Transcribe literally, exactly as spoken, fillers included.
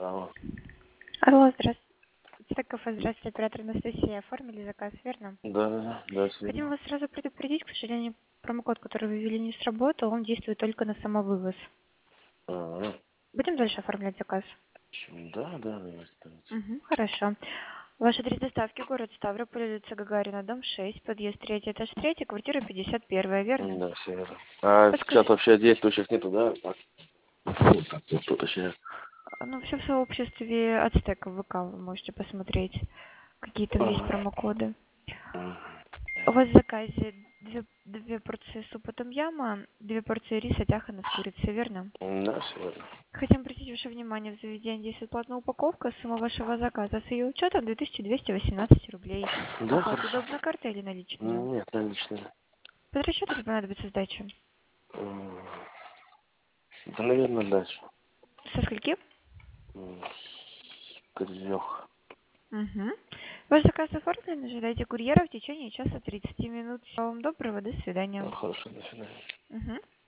Алло. Алло, здравствуйте. Это кафе, здравствуйте, оператор Анастасия. Оформили заказ, верно? Да, да, да, да, всё Хотим верно. вас сразу предупредить, к сожалению, промокод, который вы ввели, не сработал, он действует только на самовывоз. Ага. Будем дальше оформлять заказ? Да, да, давайте, давайте. Угу, хорошо. Ваш адрес доставки город Ставрополь, улица Гагарина, дом шесть, подъезд третий, этаж третий, квартира пятьдесят один, верно? Да, все верно. А сейчас Подскажи, вообще действующих нету, да? Так, вот так вот, тут точнее. ну все в сообществе Ацтека в ВК вы можете посмотреть, какие там есть Ага. промокоды. Мгм. У вас в заказе две, две порции супа том-яма, две порции риса тяхана с курицей, верно? Да, все верно. Хотим обратить ваше внимание, в заведении действует платная упаковка, сумма вашего заказа с ее учетом две тысячи двести восемнадцать рублей. Да, Оплата хорошо. удобна картой или наличными? Нет, наличные. Под расчет это понадобится сдача. М, Да, наверное, дальше. Со скольки? М, С трех. Угу. Ваш заказ оформлен, ожидайте курьера в течение часа тридцати минут. Всего вам доброго, до свидания. Хорошо, до свидания. Угу.